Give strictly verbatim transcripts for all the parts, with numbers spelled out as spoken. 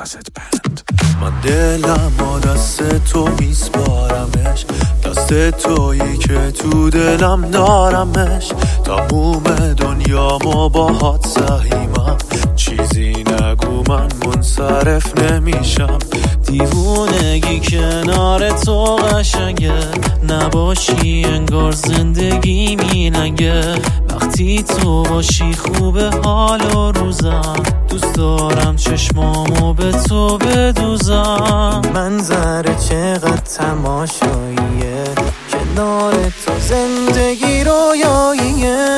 متخذت بند. من دلم و دست تو میسپارمش، دست تویی که تو دلم دارمش. تموم دنیامو باهات سهیمم، چیزی نگو من منصرف نمیشم. دیوونگی کنار تو قشنگه، نباشی انگار زندگی میلنگه. وقتی تو باشی خوبه حال و روزم، دوست دارم چشمامو به تو بدوزم. منظره چقدر تماشاییه، کنار تو زندگی رویاییه.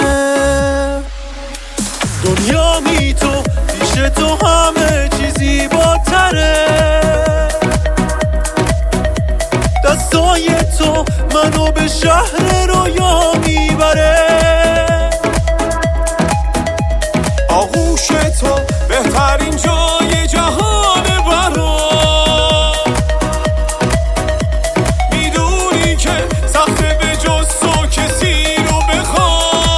دنیا می تو پیش تو همه چیزی بالاتره، دستای تو منو به شهر رویا میبره. آغوش تو بهترین جای جهانه برام، میدونی که سخته به جز تو کسی رو بخوام.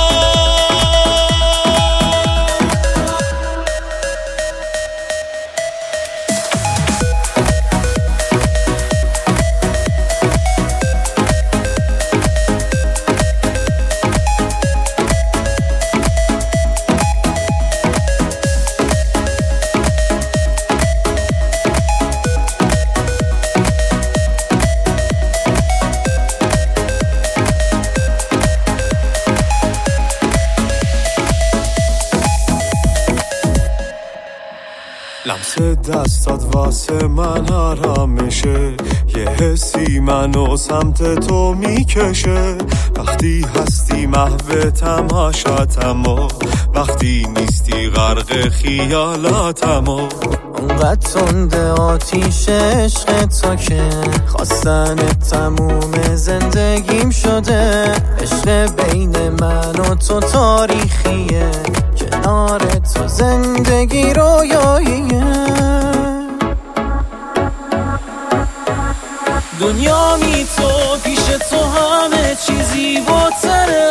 لمس دستات واسه من آرامشه، یه حسی منو سمت تو میکشه. وقتی هستی محو تماشاتم و وقتی نیستی غرق خیالاتم و اونقدر تنده آتیش عشق تو که خواستن تموم زندگیم شده. عشق بین من و تو تاریخیه، کنار تو زندگی رویاییه. دنیا می تو پیش تو همه چیزی بالاتره،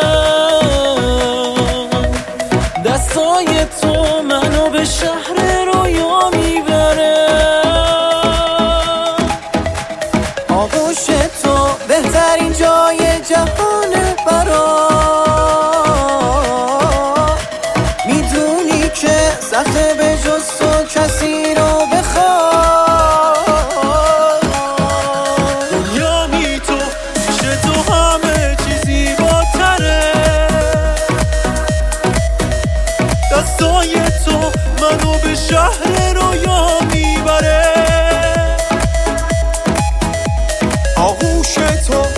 دستای تو منو به شهر رویا میبره. آغوش تو بهترین جای جهانه برام، میدونی که سخته به جز تو کسی رو بخواد. دنیا می تو پیش تو همه چیزی بالاتره، دستای تو منو به شهر رویا میبره. آغوش تو